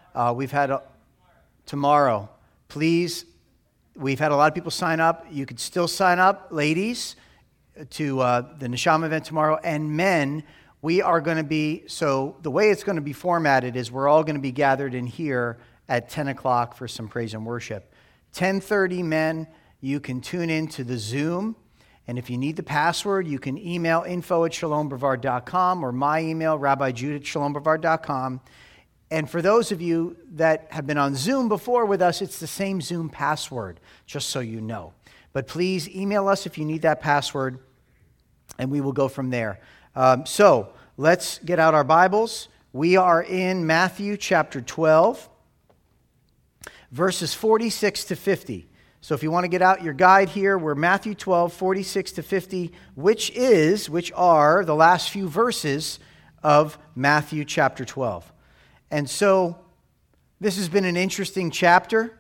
We've had tomorrow. Please, we've had a lot of people sign up. You could still sign up, ladies, to the Neshama event tomorrow. And men, we are going to be, so the way it's going to be formatted is we're all going to be gathered in here at 10 o'clock for some praise and worship. 10:30, men, you can tune in to the Zoom. And if you need the password, you can email info@shalombrevard.com or my email, rabbijude@shalombrevard.com. And for those of you that have been on Zoom before with us, it's the same Zoom password, just so you know. But please email us if you need that password, and we will go from there. So let's get out our Bibles. We are in Matthew chapter 12, verses 46 to 50. So if you want to get out your guide here, we're Matthew 12, 46 to 50, which are the last few verses of Matthew chapter 12. And so this has been an interesting chapter.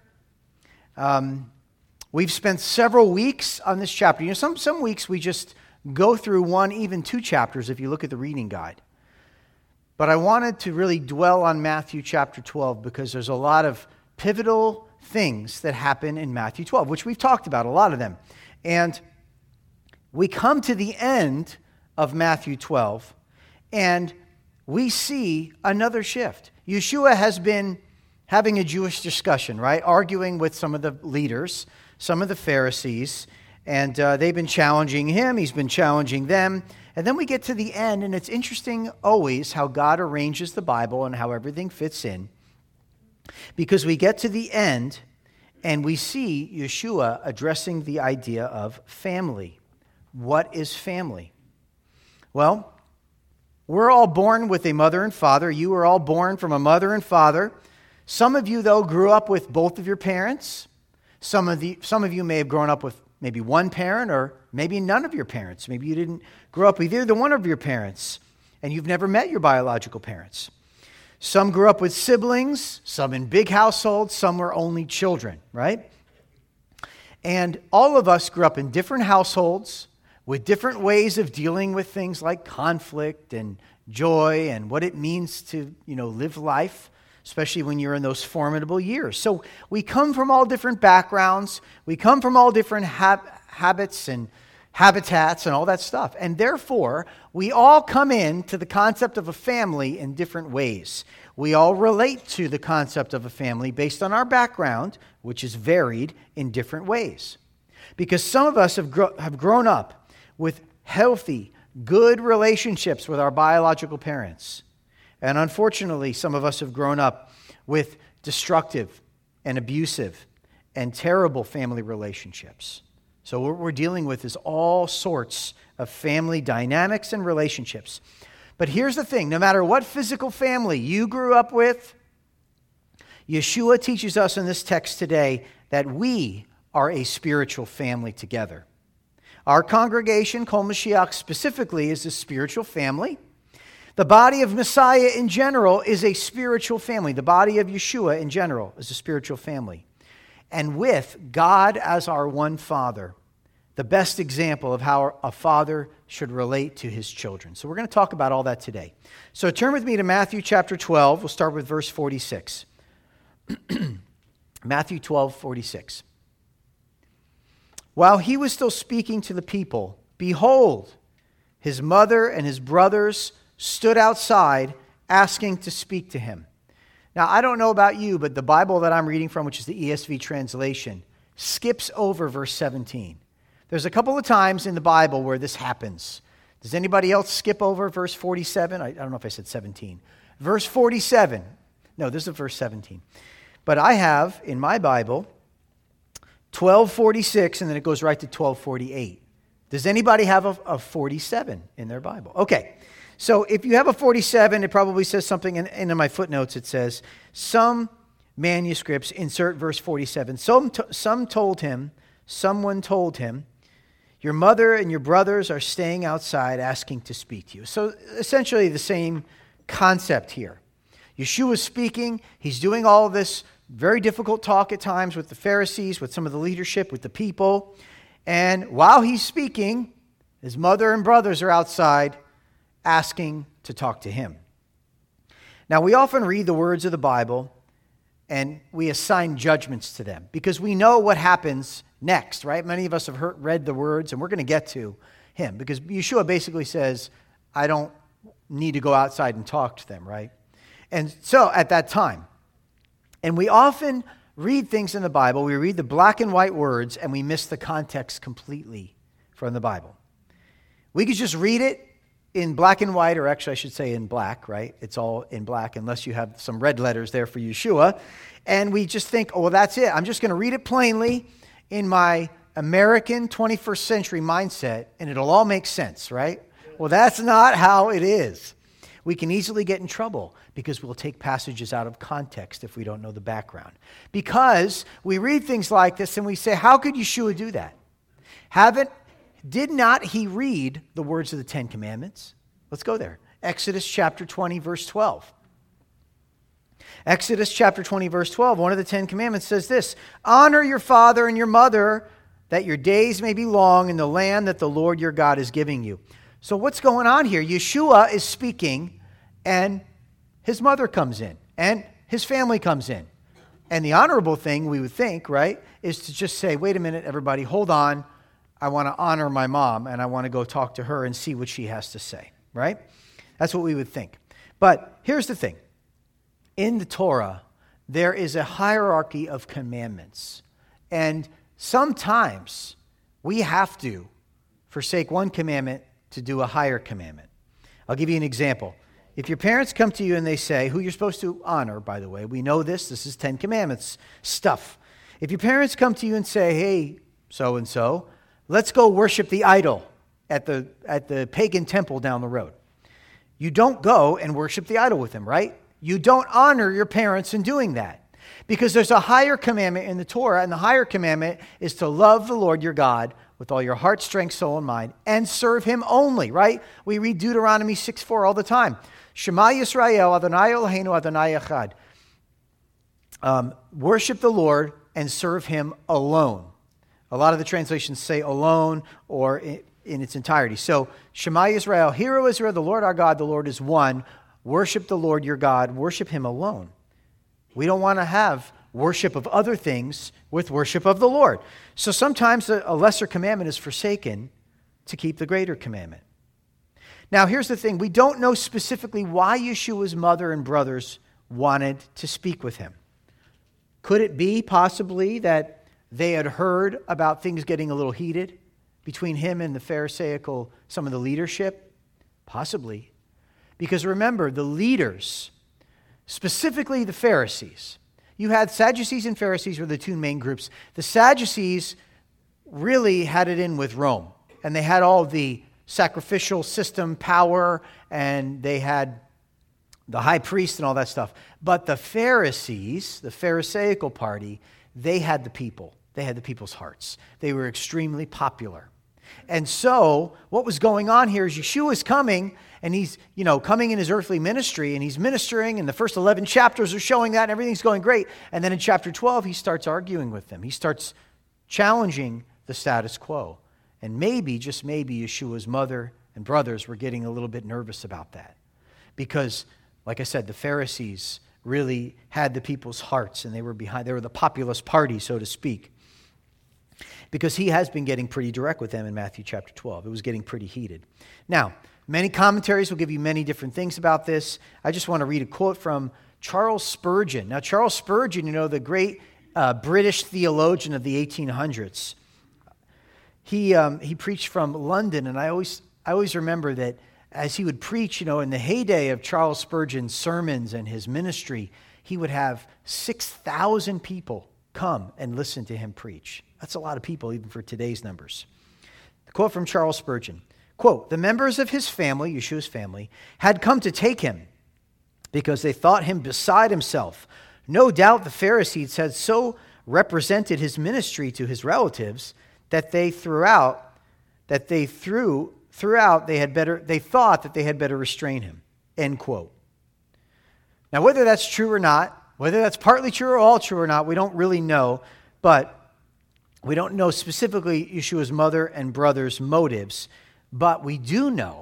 We've spent several weeks on this chapter. You know, some weeks we just go through one, even two chapters if you look at the reading guide. But I wanted to really dwell on Matthew chapter 12 because there's a lot of pivotal things that happen in Matthew 12, which we've talked about, a lot of them. And we come to the end of Matthew 12, and we see another shift. Yeshua has been having a Jewish discussion, right? Arguing with some of the leaders, some of the Pharisees, and they've been challenging him. He's been challenging them. And then we get to the end, and it's interesting always how God arranges the Bible and how everything fits in. Because we get to the end and we see Yeshua addressing the idea of family. What is family? Well, we're all born with a mother and father. You were all born from a mother and father. Some of you, though, grew up with both of your parents. Some of you may have grown up with maybe one parent or maybe none of your parents. Maybe you didn't grow up with either one of your parents and you've never met your biological parents. Some grew up with siblings, some in big households, some were only children, right? And all of us grew up in different households with different ways of dealing with things like conflict and joy and what it means to, live life, especially when you're in those formidable years. So we come from all different backgrounds. We come from all different habits and habitats and all that stuff. And therefore, we all come into the concept of a family in different ways. We all relate to the concept of a family based on our background, which is varied in different ways. Because some of us have grown up with healthy, good relationships with our biological parents. And unfortunately, some of us have grown up with destructive and abusive and terrible family relationships. So what we're dealing with is all sorts of family dynamics and relationships. But here's the thing, no matter what physical family you grew up with, Yeshua teaches us in this text today that we are a spiritual family together. Our congregation, Kol Mashiach specifically, is a spiritual family. The body of Messiah in general is a spiritual family. The body of Yeshua in general is a spiritual family. And with God as our one Father, the best example of how a father should relate to his children. So we're going to talk about all that today. So turn with me to Matthew chapter 12. We'll start with verse 46. Matthew 12, 46. While he was still speaking to the people, behold, his mother and his brothers stood outside asking to speak to him. Now, I don't know about you, but the Bible that I'm reading from, which is the ESV translation, skips over verse 17. There's a couple of times in the Bible where this happens. Does anybody else skip over verse 47? I don't know if I said 17. Verse 47. No, this is verse 17. But I have, in my Bible, 12:46, and then it goes right to 12:48. Does anybody have a 47 in their Bible? Okay. So if you have a 47, it probably says something, and in my footnotes it says, some manuscripts insert verse 47. Someone told him, your mother and your brothers are staying outside asking to speak to you. So essentially the same concept here. Yeshua is speaking. He's doing all of this very difficult talk at times with the Pharisees, with some of the leadership, with the people. And while he's speaking, his mother and brothers are outside asking to talk to him. Now, we often read the words of the Bible and we assign judgments to them because we know what happens next, right? Many of us have read the words, and we're going to get to him because Yeshua basically says, I don't need to go outside and talk to them, right? And so at that time, and we often read things in the Bible, we read the black and white words, and we miss the context completely from the Bible. We could just read it in black and white, or actually I should say in black, right? It's all in black unless you have some red letters there for Yeshua. And we just think, oh, well, that's it. I'm just going to read it plainly in my American 21st century mindset, and it'll all make sense, right? Well, that's not how it is. We can easily get in trouble because we'll take passages out of context if we don't know the background. Because we read things like this and we say, how could Yeshua do that? Did not he read the words of the Ten Commandments? Let's go there. Exodus chapter 20, verse 12. Exodus chapter 20, verse 12, one of the Ten Commandments says this, honor your father and your mother, that your days may be long in the land that the Lord your God is giving you. So what's going on here? Yeshua is speaking, and his mother comes in, and his family comes in. And the honorable thing, we would think, right, is to just say, wait a minute, everybody, hold on. I want to honor my mom, and I want to go talk to her and see what she has to say, right? That's what we would think. But here's the thing. In the Torah, there is a hierarchy of commandments. And sometimes we have to forsake one commandment to do a higher commandment. I'll give you an example. If your parents come to you and they say, who you're supposed to honor, by the way, we know this is Ten Commandments stuff. If your parents come to you and say, hey, so-and-so, let's go worship the idol at the pagan temple down the road. You don't go and worship the idol with them, right? You don't honor your parents in doing that. Because there's a higher commandment in the Torah, and the higher commandment is to love the Lord your God with all your heart, strength, soul, and mind, and serve him only, right? We read Deuteronomy 6:4 all the time. Shema Yisrael, Adonai Eloheinu, Adonai Echad. Worship the Lord and serve him alone. A lot of the translations say alone or in its entirety. So, Shema Yisrael, Hear, O Israel, the Lord our God, the Lord is one. Worship the Lord your God. Worship him alone. We don't want to have worship of other things with worship of the Lord. So sometimes a lesser commandment is forsaken to keep the greater commandment. Now, here's the thing. We don't know specifically why Yeshua's mother and brothers wanted to speak with him. Could it be possibly that they had heard about things getting a little heated between him and the Pharisaical, some of the leadership? Possibly. Because remember, the leaders, specifically the Pharisees, you had Sadducees and Pharisees were the two main groups. The Sadducees really had it in with Rome, and they had all the sacrificial system power, and they had the high priest and all that stuff. But the Pharisees, the Pharisaical party, they had the people. They had the people's hearts. They were extremely popular. And so what was going on here is Yeshua's coming, and he's, coming in his earthly ministry, and he's ministering, and the first 11 chapters are showing that, and everything's going great. And then in chapter 12, he starts arguing with them. He starts challenging the status quo. And maybe, just maybe, Yeshua's mother and brothers were getting a little bit nervous about that. Because, like I said, the Pharisees really had the people's hearts, and they were the populist party, so to speak. Because he has been getting pretty direct with them in Matthew chapter 12. It was getting pretty heated. Now, many commentaries will give you many different things about this. I just want to read a quote from Charles Spurgeon. Now, Charles Spurgeon, the great British theologian of the 1800s, he preached from London, and I always remember that as he would preach, in the heyday of Charles Spurgeon's sermons and his ministry, he would have 6,000 people come and listen to him preach. That's a lot of people, even for today's numbers. The quote from Charles Spurgeon, quote, "The members of his family, Yeshua's family, had come to take him because they thought him beside himself. No doubt the Pharisees had so represented his ministry to his relatives that they thought that they had better restrain him." End quote. Now, whether that's true or not, whether that's partly true or all true or not, we don't really know, but we don't know specifically Yeshua's mother and brothers' motives, but we do know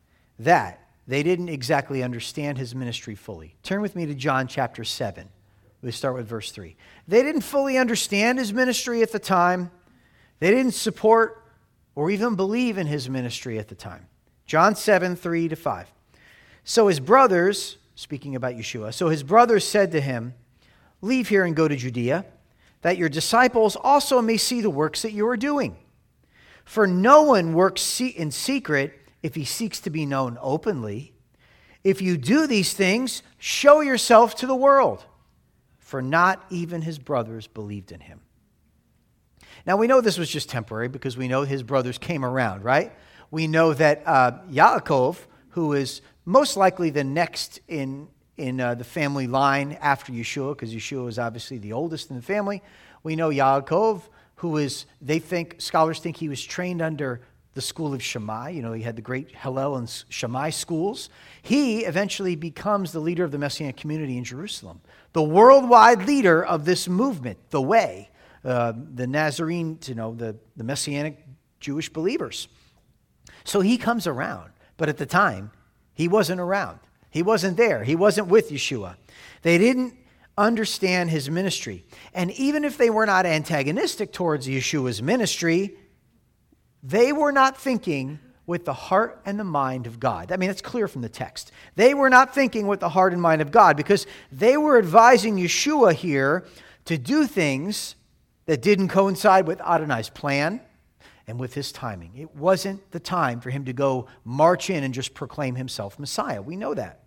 that they didn't exactly understand his ministry fully. Turn with me to John chapter 7. We start with verse 3. They didn't fully understand his ministry at the time. They didn't support or even believe in his ministry at the time. John 7, 3-5. So his brothers, speaking about Yeshua, so his brothers said to him, leave here and go to Judea, that your disciples also may see the works that you are doing. For no one works in secret if he seeks to be known openly. If you do these things, show yourself to the world. For not even his brothers believed in him. Now we know this was just temporary because we know his brothers came around, right? We know that Yaakov, who is most likely the next in the family line after Yeshua, because Yeshua is obviously the oldest in the family. We know Yaakov, who is, scholars think he was trained under the school of Shammai. You know, he had the great Hillel and Shammai schools. He eventually becomes the leader of the Messianic community in Jerusalem, the worldwide leader of this movement, the Way, the Nazarene, the Messianic Jewish believers. So he comes around, but at the time, he wasn't around. He wasn't there. He wasn't with Yeshua. They didn't understand his ministry. And even if they were not antagonistic towards Yeshua's ministry, they were not thinking with the heart and the mind of God. I mean, that's clear from the text. They were not thinking with the heart and mind of God because they were advising Yeshua here to do things that didn't coincide with Adonai's plan and with his timing. It wasn't the time for him to go march in and just proclaim himself Messiah. We know that.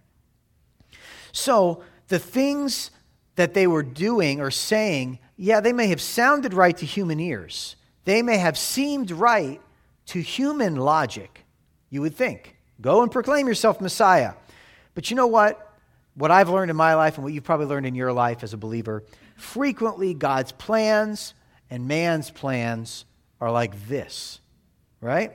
So the things that they were doing or saying, yeah, they may have sounded right to human ears. They may have seemed right to human logic, you would think. Go and proclaim yourself Messiah. But you know what? What I've learned in my life and what you've probably learned in your life as a believer, frequently God's plans and man's plans are like this, right?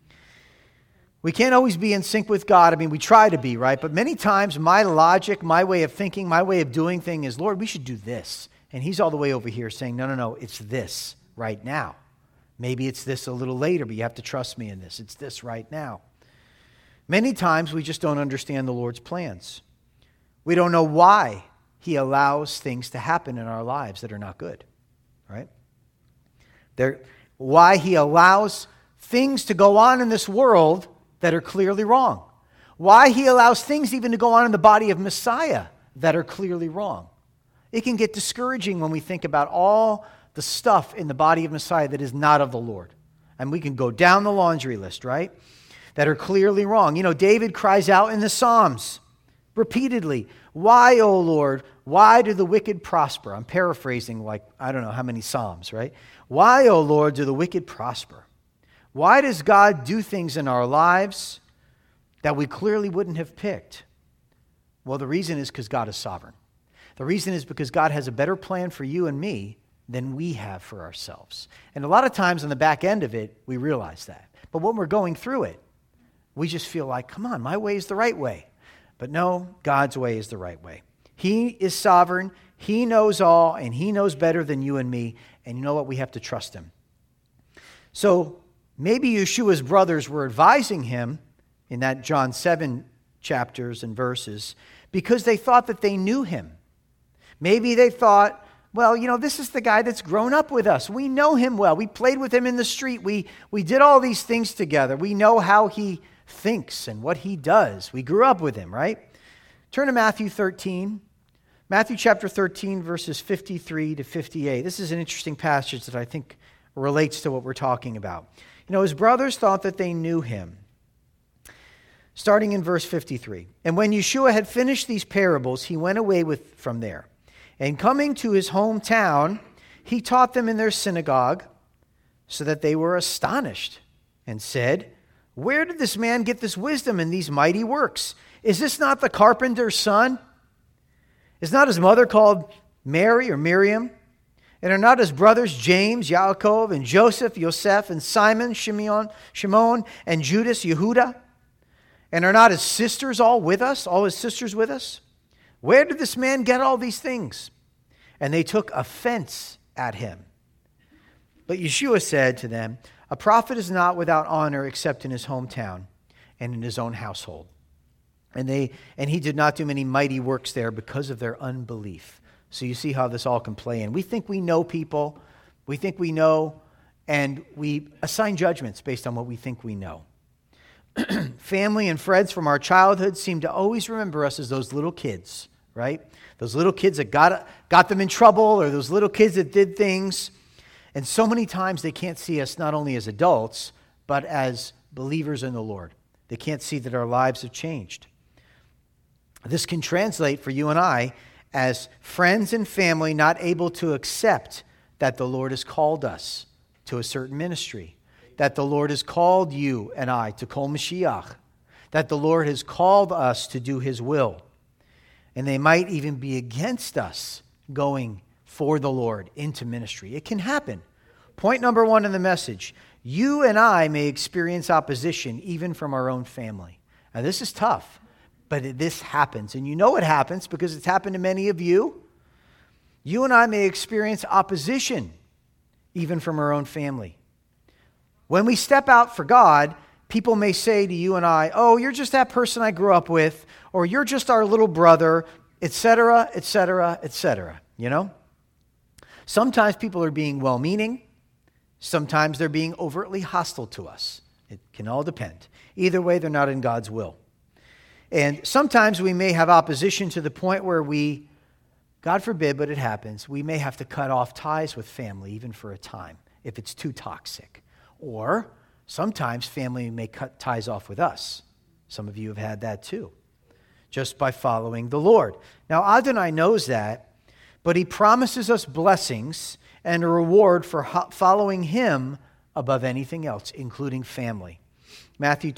We can't always be in sync with God. I mean, we try to be, right? But many times my logic, my way of thinking, my way of doing things is, Lord, we should do this. And he's all the way over here saying, no, it's this right now. Maybe it's this a little later, but you have to trust me in this. It's this right now. Many times we just don't understand the Lord's plans. We don't know why he allows things to happen in our lives that are not good, right? Why he allows things to go on in this world that are clearly wrong. Why he allows things even to go on in the body of Messiah that are clearly wrong. It can get discouraging when we think about all the stuff in the body of Messiah that is not of the Lord. And we can go down the laundry list, right? That are clearly wrong. You know, David cries out in the Psalms repeatedly, why, O Lord, why do the wicked prosper? I'm paraphrasing like, I don't know how many Psalms, right? Why, O Lord, do the wicked prosper? Why does God do things in our lives that we clearly wouldn't have picked? Well, the reason is because God is sovereign. The reason is because God has a better plan for you and me than we have for ourselves. And a lot of times on the back end of it, we realize that. But when we're going through it, we just feel like, come on, my way is the right way. But no, God's way is the right way. He is sovereign. He knows all, and he knows better than you and me. And you know what? We have to trust him. So maybe Yeshua's brothers were advising him in that John 7 chapters and verses because they thought that they knew him. Maybe they thought, well, you know, this is the guy that's grown up with us. We know him well. We played with him in the street. We did all these things together. We know how he thinks and what he does. We grew up with him, right? Turn to Matthew 13. Matthew chapter 13, verses 53 to 58. This is an interesting passage that I think relates to what we're talking about. You know, his brothers thought that they knew him. Starting in verse 53. And when Yeshua had finished these parables, he went away from there. And coming to his hometown, he taught them in their synagogue, so that they were astonished and said, where did this man get this wisdom and these mighty works? Is this not the carpenter's son? Is not his mother called Mary or Miriam? And are not his brothers James, Yaakov, and Joseph, Yosef, and Simon, Shimon, and Judas, Yehuda? And are not his sisters all with us, all his sisters with us? Where did this man get all these things? And they took offense at him. But Yeshua said to them, a prophet is not without honor except in his hometown and in his own household. And he did not do many mighty works there because of their unbelief. So you see how this all can play in. We think we know people. We think we know, and we assign judgments based on what we think we know. Family and friends from our childhood seem to always remember us as those little kids, right? Those little kids that got them in trouble, or those little kids that did things. And so many times they can't see us not only as adults, but as believers in the Lord. They can't see that our lives have changed. This can translate for you and I as friends and family not able to accept that the Lord has called us to a certain ministry, that the Lord has called you and I to Kol Mashiach, that the Lord has called us to do His will. And they might even be against us going for the Lord into ministry. It can happen. Point number 1 in the message: you and I may experience opposition even from our own family. Now this is tough, but this happens. And you know it happens because it's happened to many of you. You and I may experience opposition even from our own family. When we step out for God, people may say to you and I, "Oh, you're just that person I grew up with," or "You're just our little brother," etc., etc., etc. You know? Sometimes people are being well-meaning. Sometimes they're being overtly hostile to us. It can all depend. Either way, they're not in God's will. And sometimes we may have opposition to the point where we, God forbid, but it happens, we may have to cut off ties with family even for a time if it's too toxic. Or sometimes family may cut ties off with us. Some of you have had that too, just by following the Lord. Now, Adonai knows that, but He promises us blessings and a reward for following Him above anything else, including family. Matthew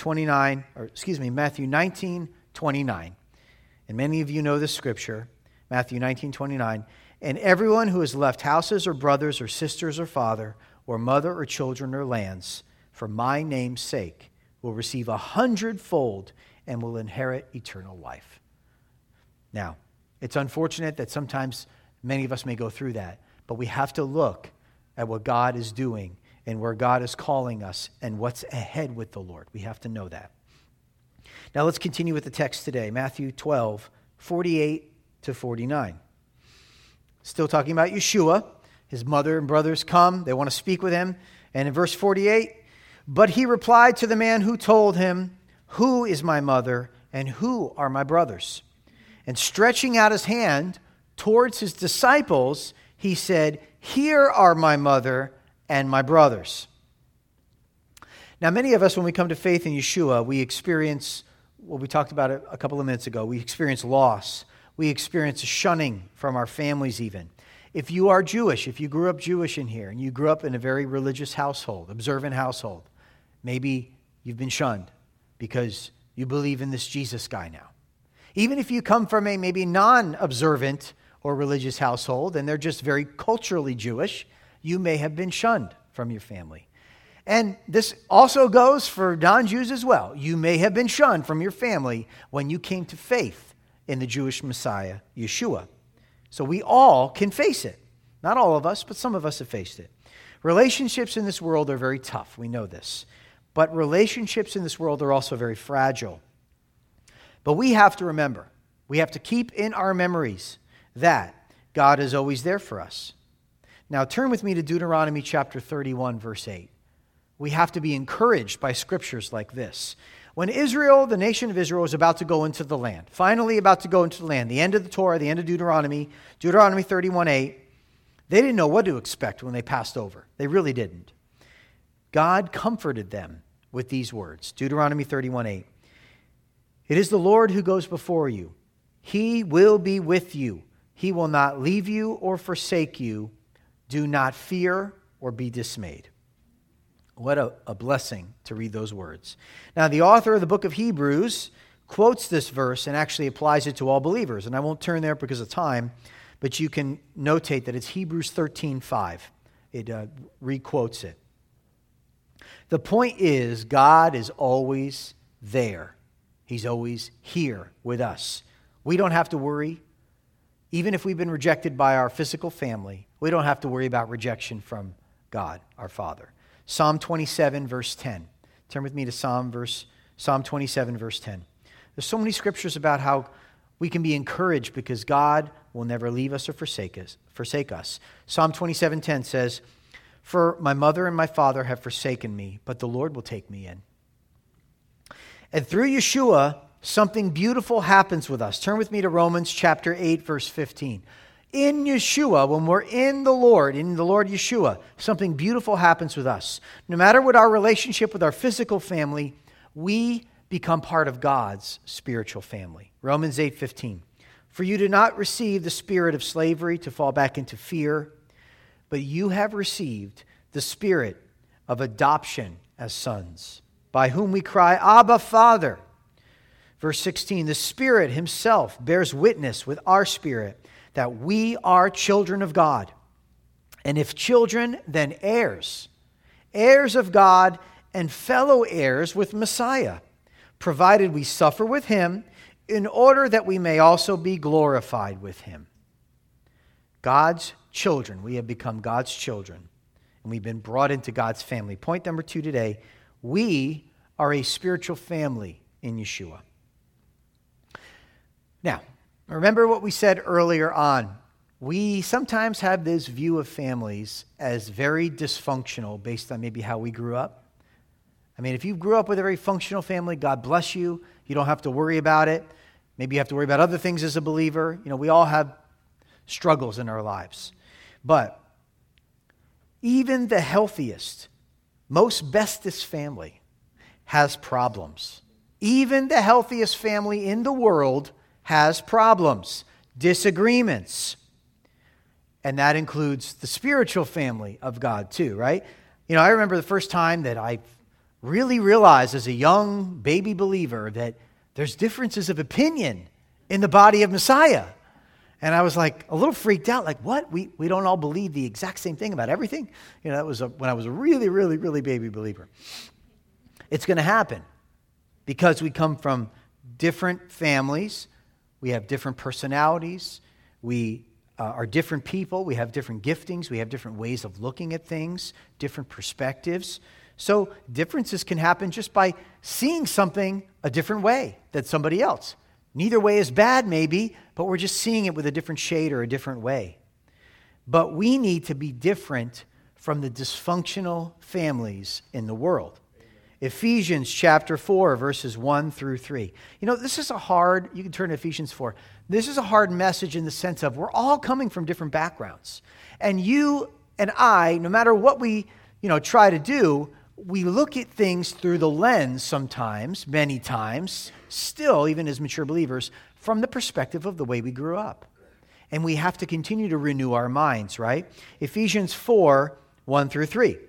19:29. And many of you know this scripture, Matthew 19:29. And everyone who has left houses or brothers or sisters or father or mother or children or lands for my name's sake will receive 100-fold and will inherit eternal life. Now, it's unfortunate that sometimes many of us may go through that, but we have to look at what God is doing and where God is calling us and what's ahead with the Lord. We have to know that. Now let's continue with the text today, Matthew 12:48-49. Still talking about Yeshua. His mother and brothers come. They want to speak with him. And in verse 48, but he replied to the man who told him, "Who is my mother and who are my brothers?" And stretching out his hand towards his disciples, he said, "Here are my mother and my brothers." Now, many of us, when we come to faith in Yeshua, we experience what we talked about a couple of minutes ago. We experience loss. We experience shunning from our families even. If you are Jewish, if you grew up Jewish in here, and you grew up in a very religious household, observant household, maybe you've been shunned because you believe in this Jesus guy now. Even if you come from a maybe non-observant or religious household, and they're just very culturally Jewish, you may have been shunned from your family. And this also goes for non-Jews as well. You may have been shunned from your family when you came to faith in the Jewish Messiah, Yeshua. So we all can face it. Not all of us, but some of us have faced it. Relationships in this world are very tough. We know this. But relationships in this world are also very fragile. But we have to remember, we have to keep in our memories that God is always there for us. Now turn with me to Deuteronomy chapter 31, verse 8. We have to be encouraged by scriptures like this. When Israel, the nation of Israel, was about to go into the land, finally about to go into the land, the end of the Torah, the end of Deuteronomy 31:8, they didn't know what to expect when they passed over. They really didn't. God comforted them with these words, Deuteronomy 31:8. It is the Lord who goes before you. He will be with you. He will not leave you or forsake you. Do not fear or be dismayed. What a blessing to read those words. Now, the author of the book of Hebrews quotes this verse and actually applies it to all believers. And I won't turn there because of time, but you can notate that it's Hebrews 13:5. It re-quotes it. The point is, God is always there. He's always here with us. We don't have to worry. Even if we've been rejected by our physical family, we don't have to worry about rejection from God, our Father. Psalm 27, verse 10. Turn with me to Psalm 27, verse 10. There's so many scriptures about how we can be encouraged because God will never leave us or forsake us. Psalm 27:10 says, "For my mother and my father have forsaken me, but the Lord will take me in." And through Yeshua, something beautiful happens with us. Turn with me to Romans chapter 8, verse 15. In Yeshua, when we're in the Lord Yeshua, something beautiful happens with us. No matter what our relationship with our physical family, we become part of God's spiritual family. Romans 8:15. "For you did not receive the spirit of slavery to fall back into fear, but you have received the spirit of adoption as sons, by whom we cry, Abba, Father." Verse 16, "The Spirit himself bears witness with our spirit that we are children of God. And if children, then heirs, heirs of God and fellow heirs with Messiah, provided we suffer with him, in order that we may also be glorified with him." God's children. We have become God's children, and we've been brought into God's family. Point number 2 today, we are a spiritual family in Yeshua. Now, remember what we said earlier on. We sometimes have this view of families as very dysfunctional based on maybe how we grew up. I mean, if you grew up with a very functional family, God bless you. You don't have to worry about it. Maybe you have to worry about other things as a believer. You know, we all have struggles in our lives. But even the healthiest, most bestest family has problems. Even the healthiest family in the world has problems, disagreements. And that includes the spiritual family of God too, right? You know, I remember the first time that I really realized as a young baby believer that there's differences of opinion in the body of Messiah. And I was like a little freaked out, like, what? We don't all believe the exact same thing about everything? You know, that was when I was a really, really, really baby believer. It's going to happen because we come from different families. We have different personalities. We are different people. We have different giftings. We have different ways of looking at things, different perspectives. So differences can happen just by seeing something a different way than somebody else. Neither way is bad, maybe, but we're just seeing it with a different shade or a different way. But we need to be different from the dysfunctional families in the world. Ephesians chapter 4, verses 1 through 3. You know, this is you can turn to Ephesians 4. This is a hard message in the sense of we're all coming from different backgrounds. And you and I, no matter what we, try to do, we look at things through the lens sometimes, many times, still, even as mature believers, from the perspective of the way we grew up. And we have to continue to renew our minds, right? Ephesians 4, 1 through 3.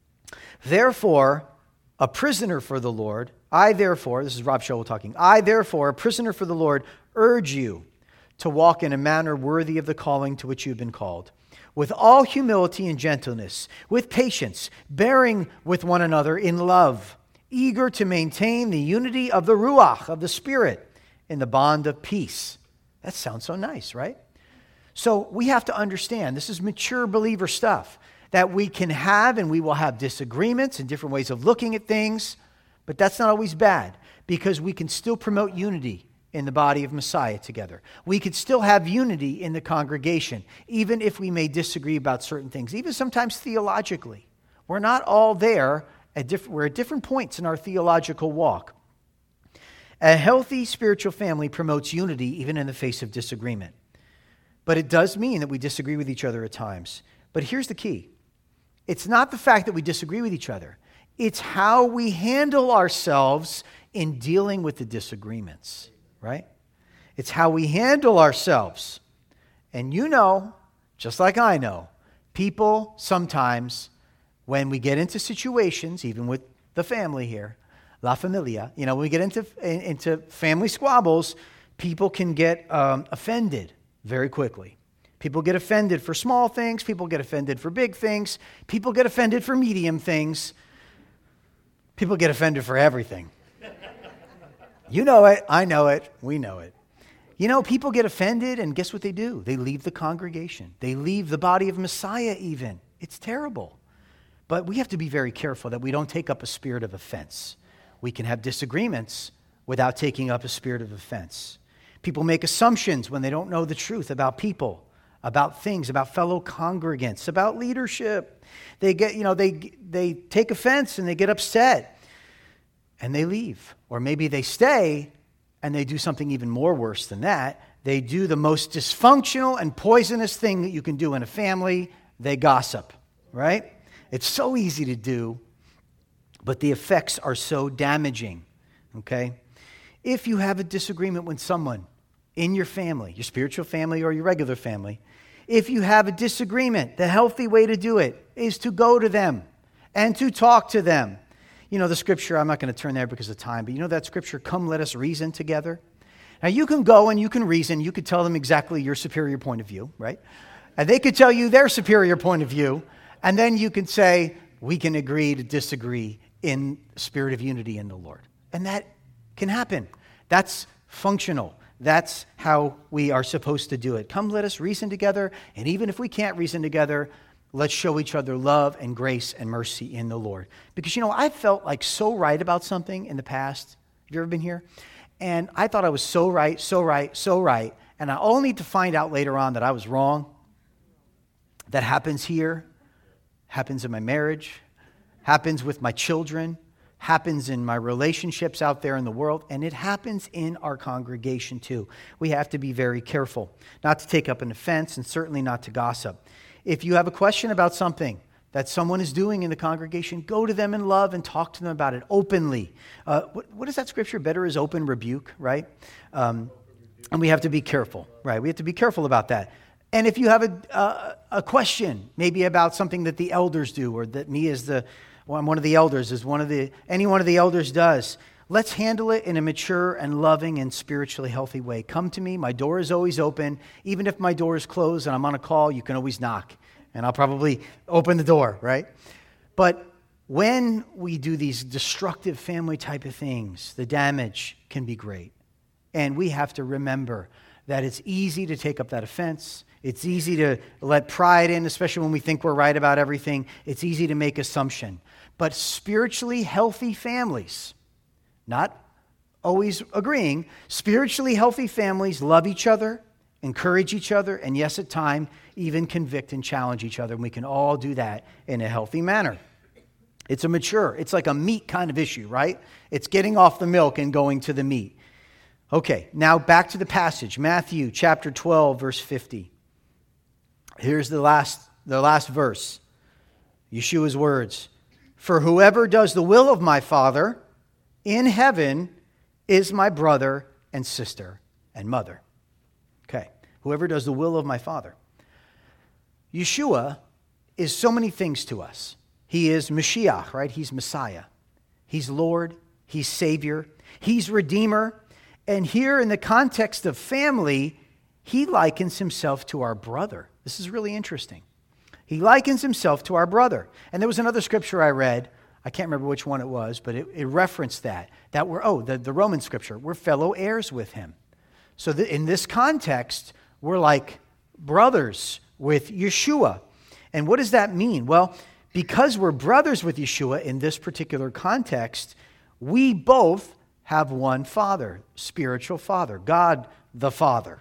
"Therefore, a prisoner for the Lord, this is Rob Scholl talking, I therefore, a prisoner for the Lord, urge you to walk in a manner worthy of the calling to which you have been called, with all humility and gentleness, with patience, bearing with one another in love, eager to maintain the unity of the Ruach, of the Spirit, in the bond of peace." That sounds so nice, right? So we have to understand, this is mature believer stuff, that we can have and we will have disagreements and different ways of looking at things, but that's not always bad, because we can still promote unity in the body of Messiah together. We could still have unity in the congregation, even if we may disagree about certain things, even sometimes theologically. We're not all there, we're at different points in our theological walk. A healthy spiritual family promotes unity even in the face of disagreement. But it does mean that we disagree with each other at times. But here's the key. It's not the fact that we disagree with each other. It's how we handle ourselves in dealing with the disagreements, right? It's how we handle ourselves. And just like I know, people sometimes, when we get into situations, even with the family here, La Familia, when we get into family squabbles, people can get offended very quickly. People get offended for small things. People get offended for big things. People get offended for medium things. People get offended for everything. You know it. I know it. We know it. People get offended, and guess what they do? They leave the congregation. They leave the body of Messiah even. It's terrible. But we have to be very careful that we don't take up a spirit of offense. We can have disagreements without taking up a spirit of offense. People make assumptions when they don't know the truth about people, about things, about fellow congregants, about leadership. They take offense and they get upset and they leave. Or maybe they stay and they do something even more worse than that. They do the most dysfunctional and poisonous thing that you can do in a family. They gossip, right? It's so easy to do, but the effects are so damaging, okay? If you have a disagreement with someone in your family, your spiritual family or your regular family, if you have a disagreement, the healthy way to do it is to go to them and to talk to them. You know the scripture, I'm not going to turn there because of time, but you know that scripture, come let us reason together? Now you can go and you can reason, you could tell them exactly your superior point of view, right? And they could tell you their superior point of view, and then you can say, we can agree to disagree in the spirit of unity in the Lord. And that can happen. That's functional. That's how we are supposed to do it. Come, let us reason together. And even if we can't reason together, let's show each other love and grace and mercy in the Lord. Because, I felt like so right about something in the past. Have you ever been here? And I thought I was so right. And I only to find out later on that I was wrong. That happens here, happens in my marriage, happens with my children, happens in my relationships out there in the world, and it happens in our congregation too. We have to be very careful not to take up an offense and certainly not to gossip. If you have a question about something that someone is doing in the congregation, go to them in love and talk to them about it openly. What is that scripture? Better is open rebuke, right? And we have to be careful, right? We have to be careful about that. And if you have a question, maybe about something that the elders do, or that me as one of the elders, any one of the elders does, let's handle it in a mature and loving and spiritually healthy way. Come to me. My door is always open. Even if my door is closed and I'm on a call, you can always knock. And I'll probably open the door, right? But when we do these destructive family type of things, the damage can be great. And we have to remember that it's easy to take up that offense. It's easy to let pride in, especially when we think we're right about everything. It's easy to make assumption. But spiritually healthy families, not always agreeing, spiritually healthy families love each other, encourage each other, and yes, at times, even convict and challenge each other. And we can all do that in a healthy manner. It's like a meat kind of issue, right? It's getting off the milk and going to the meat. Okay, now back to the passage. Matthew chapter 12, verse 50. Here's the last verse. Yeshua's words. For whoever does the will of my Father in heaven is my brother and sister and mother. Okay, whoever does the will of my Father. Yeshua is so many things to us. He is Mashiach, right? He's Messiah. He's Lord. He's Savior. He's Redeemer. And here in the context of family, he likens himself to our brother. This is really interesting. He likens himself to our brother. And there was another scripture I read. I can't remember which one it was, but it referenced that the Roman scripture. We're fellow heirs with him. So in this context, we're like brothers with Yeshua. And what does that mean? Well, because we're brothers with Yeshua in this particular context, we both have one Father, spiritual Father, God the Father.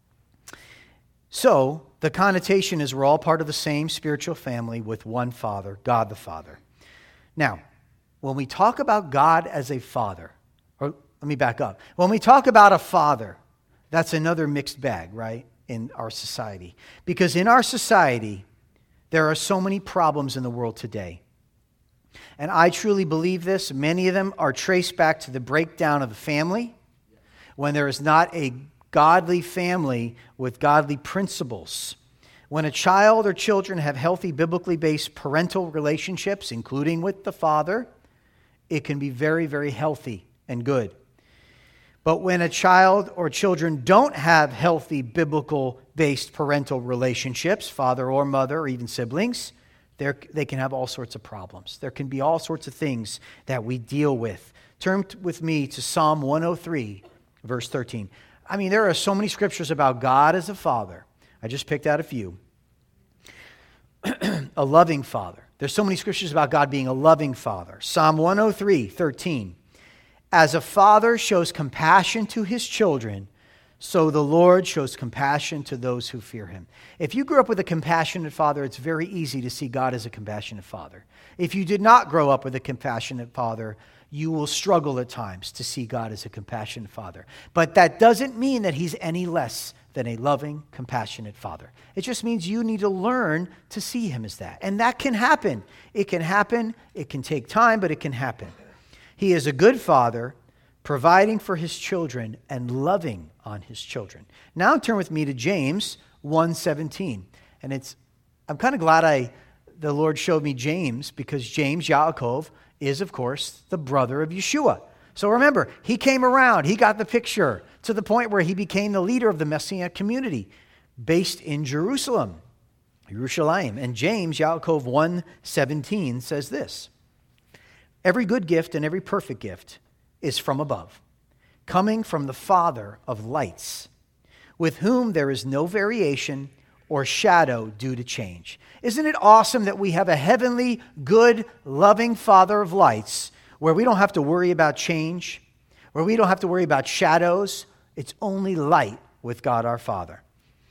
So the connotation is we're all part of the same spiritual family with one Father, God the Father. Now, when we talk about God as a father, or let me back up. When we talk about a father, that's another mixed bag, right, in our society. Because in our society, there are so many problems in the world today. And I truly believe this. Many of them are traced back to the breakdown of the family, when there is not a godly family with godly principles. When a child or children have healthy, biblically based parental relationships, including with the father, it can be very, very healthy and good. But when a child or children don't have healthy, biblical-based parental relationships, father or mother or even siblings, they can have all sorts of problems. There can be all sorts of things that we deal with. Turn with me to Psalm 103, verse 13. I mean, there are so many scriptures about God as a father. I just picked out a few. A loving father. There's so many scriptures about God being a loving father. Psalm 103, 13. As a father shows compassion to his children, So the Lord shows compassion to those who fear him. If you grew up with a compassionate father, it's very easy to see God as a compassionate father. If you did not grow up with a compassionate father, you will struggle at times to see God as a compassionate father. But that doesn't mean that he's any less than a loving, compassionate father. It just means you need to learn to see him as that. And that can happen. It can happen. It can take time, but it can happen. He is a good father, providing for his children and loving on his children. Now turn with me to James 1:17. And I'm kind of glad the Lord showed me James, because James, Yaakov, is, of course, the brother of Yeshua. So remember, he came around. He got the picture to the point where he became the leader of the Messianic community based in Jerusalem. And James, Yaakov 1:17 says this: "Every good gift and every perfect gift is from above, coming from the Father of lights, with whom there is no variation or shadow due to change." Isn't it awesome that we have a heavenly, good, loving Father of lights, where we don't have to worry about change, where we don't have to worry about shadows? It's only light with God our Father.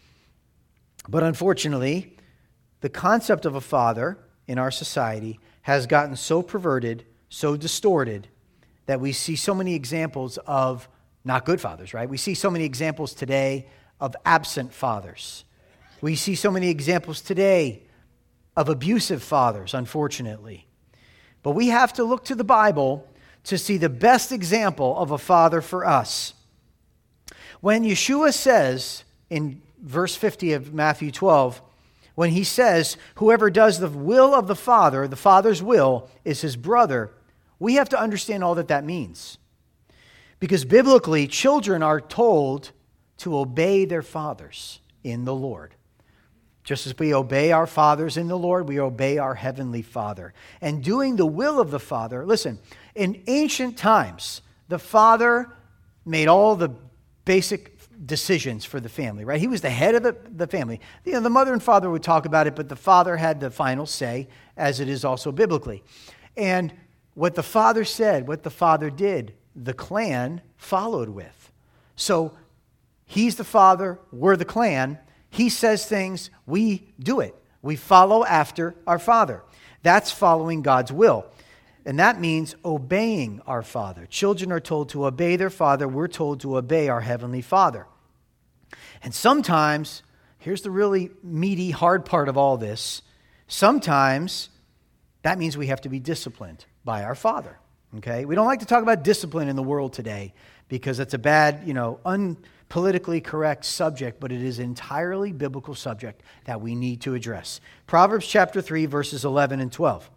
But unfortunately, the concept of a father in our society has gotten so perverted, so distorted, that we see so many examples of not good fathers, right? We see so many examples today of absent fathers. We see so many examples today of abusive fathers, unfortunately. But we have to look to the Bible to see the best example of a father for us. When Yeshua says in verse 50 of Matthew 12, when he says, "Whoever does the will of the Father's will is his brother," we have to understand all that means. Because biblically, children are told to obey their fathers in the Lord. Just as we obey our fathers in the Lord, we obey our heavenly Father. And doing the will of the Father, listen, in ancient times, the father made all the basic decisions for the family, right? He was the head of the family. The mother and father would talk about it, but the father had the final say, as it is also biblically. And what the father said, what the father did, the clan followed with. So he's the father, we're the clan. He says things, we do it. We follow after our Father. That's following God's will. And that means obeying our Father. Children are told to obey their father. We're told to obey our Heavenly Father. And sometimes, here's the really meaty, hard part of all this. Sometimes that means we have to be disciplined by our Father. Okay? We don't like to talk about discipline in the world today because it's a bad, unpolitically correct subject, but it is an entirely biblical subject that we need to address. Proverbs chapter 3, verses 11 and 12.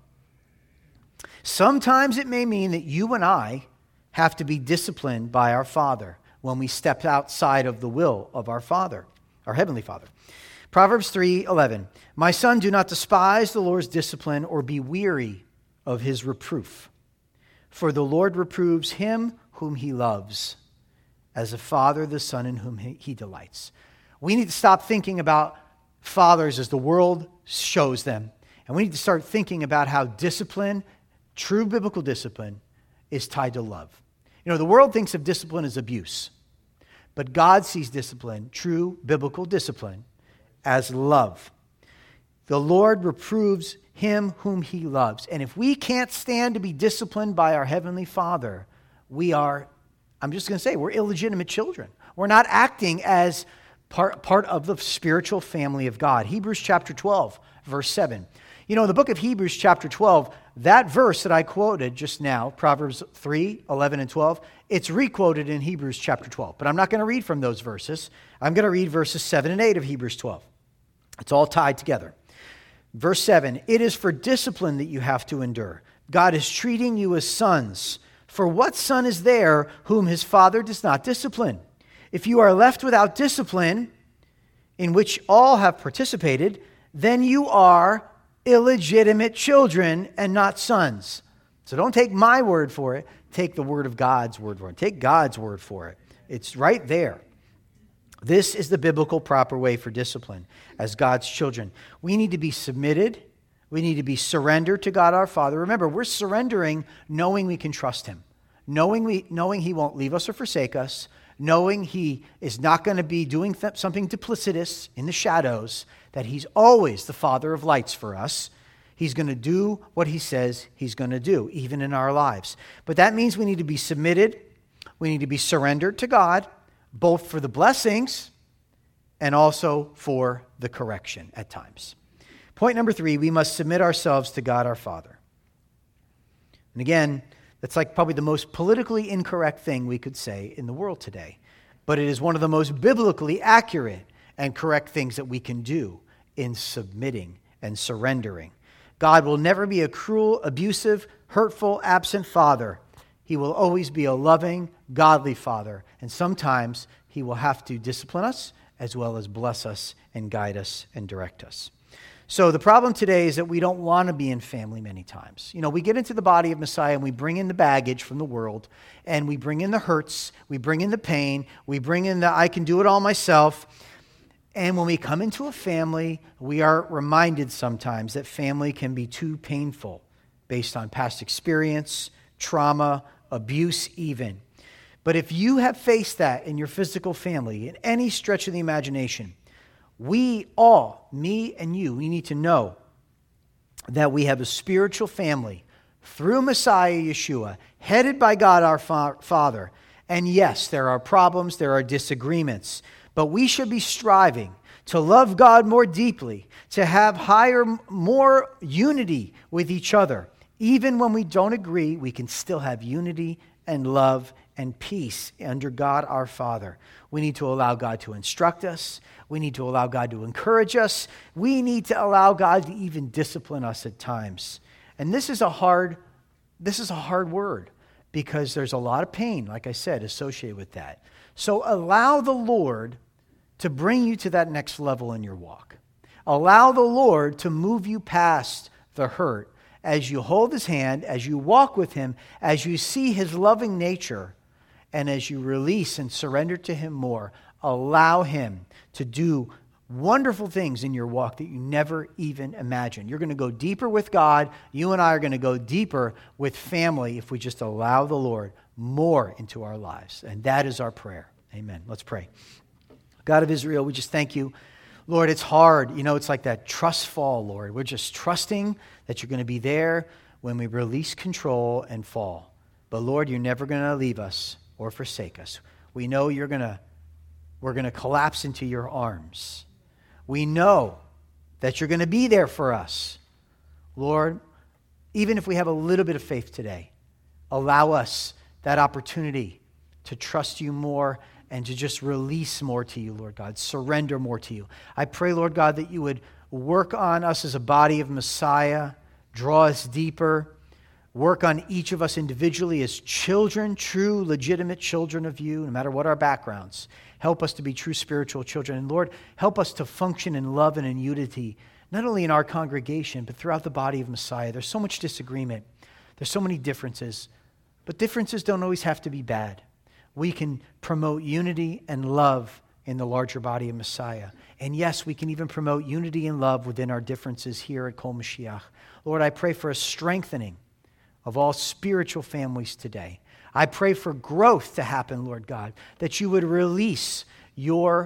Sometimes it may mean that you and I have to be disciplined by our Father when we step outside of the will of our Father, our Heavenly Father. Proverbs 3:11. "My son, do not despise the Lord's discipline or be weary of his reproof. For the Lord reproves him whom he loves, as a father the son in whom he delights." We need to stop thinking about fathers as the world shows them. And we need to start thinking about how discipline, true biblical discipline, is tied to love. The world thinks of discipline as abuse. But God sees discipline, true biblical discipline, as love. The Lord reproves him whom he loves. And if we can't stand to be disciplined by our Heavenly Father, we are, I'm just going to say, we're illegitimate children. We're not acting as part of the spiritual family of God. Hebrews chapter 12, verse 7. The book of Hebrews chapter 12, that verse that I quoted just now, Proverbs 3, 11 and 12, it's requoted in Hebrews chapter 12. But I'm not going to read from those verses. I'm going to read verses 7 and 8 of Hebrews 12. It's all tied together. Verse 7, "It is for discipline that you have to endure. God is treating you as sons. For what son is there whom his father does not discipline? If you are left without discipline, in which all have participated, then you are illegitimate children and not sons." So don't take my word for it. Take the word of God's word for it. Take God's word for it. It's right there. This is the biblical proper way for discipline as God's children. We need to be submitted. We need to be surrendered to God our Father. Remember, we're surrendering knowing we can trust him, knowing he won't leave us or forsake us, knowing he is not going to be doing something duplicitous in the shadows, that he's always the Father of lights for us. He's going to do what he says he's going to do, even in our lives. But that means we need to be submitted. We need to be surrendered to God, both for the blessings and also for the correction at times. Point number 3, we must submit ourselves to God our Father. And again, that's like probably the most politically incorrect thing we could say in the world today. But it is one of the most biblically accurate and correct things that we can do in submitting and surrendering. God will never be a cruel, abusive, hurtful, absent father. He will always be a loving, godly father. And sometimes he will have to discipline us as well as bless us and guide us and direct us. So the problem today is that we don't want to be in family many times. We get into the body of Messiah and we bring in the baggage from the world, and we bring in the hurts, we bring in the pain, we bring in the I can do it all myself. And when we come into a family, we are reminded sometimes that family can be too painful based on past experience, trauma, abuse even. But if you have faced that in your physical family, in any stretch of the imagination, we all, me and you, we need to know that we have a spiritual family through Messiah Yeshua, headed by God our Father. And yes, there are problems, there are disagreements, but we should be striving to love God more deeply, to have more unity with each other. Even when we don't agree, we can still have unity and love and peace under God our Father. We need to allow God to instruct us. We need to allow God to encourage us. We need to allow God to even discipline us at times. And this is a hard word, because there's a lot of pain, like I said, associated with that. So allow the Lord to bring you to that next level in your walk. Allow the Lord to move you past the hurt as you hold his hand, as you walk with him, as you see his loving nature, and as you release and surrender to him more. Allow him to do wonderful things in your walk that you never even imagined. You're going to go deeper with God. You and I are going to go deeper with family if we just allow the Lord more into our lives. And that is our prayer. Amen. Let's pray. God of Israel, we just thank you. Lord, it's hard. It's like that trust fall, Lord. We're just trusting that you're going to be there when we release control and fall. But Lord, you're never going to leave us or forsake us. We know we're going to collapse into your arms. We know that you're going to be there for us. Lord, even if we have a little bit of faith today, allow us that opportunity to trust you more and to just release more to you, Lord God, surrender more to you. I pray, Lord God, that you would work on us as a body of Messiah, draw us deeper, work on each of us individually as children, true, legitimate children of you, no matter what our backgrounds. Help us to be true spiritual children. And Lord, help us to function in love and in unity, not only in our congregation, but throughout the body of Messiah. There's so much disagreement. There's so many differences. But differences don't always have to be bad. We can promote unity and love in the larger body of Messiah. And yes, we can even promote unity and love within our differences here at Kol Mashiach. Lord, I pray for a strengthening of all spiritual families today. I pray for growth to happen, Lord God, that you would release your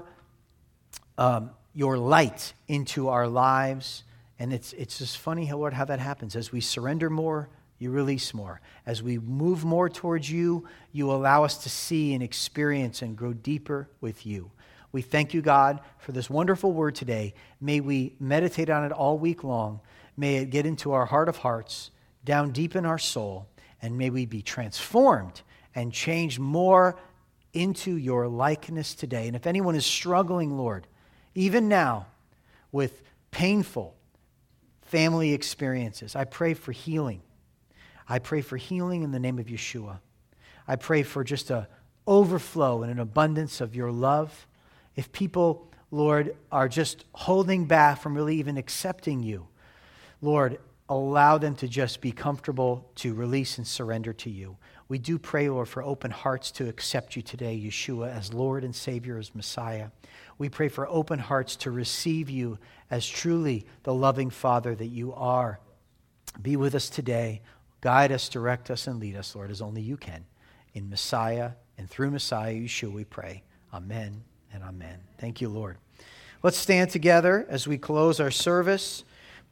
light into our lives. And it's just funny, Lord, how that happens. As we surrender more, you release more. As we move more towards you, you allow us to see and experience and grow deeper with you. We thank you, God, for this wonderful word today. May we meditate on it all week long. May it get into our heart of hearts, down deep in our soul, and may we be transformed and changed more into your likeness today. And if anyone is struggling, Lord, even now with painful family experiences, I pray for healing. I pray for healing in the name of Yeshua. I pray for just an overflow and an abundance of your love. If people, Lord, are just holding back from really even accepting you, Lord, allow them to just be comfortable to release and surrender to you. We do pray, Lord, for open hearts to accept you today, Yeshua, as Lord and Savior, as Messiah. We pray for open hearts to receive you as truly the loving Father that you are. Be with us today. Guide us, direct us, and lead us, Lord, as only you can. In Messiah, And through Messiah Yeshua we pray. Amen and amen. Thank you, Lord. Let's stand together as we close our service.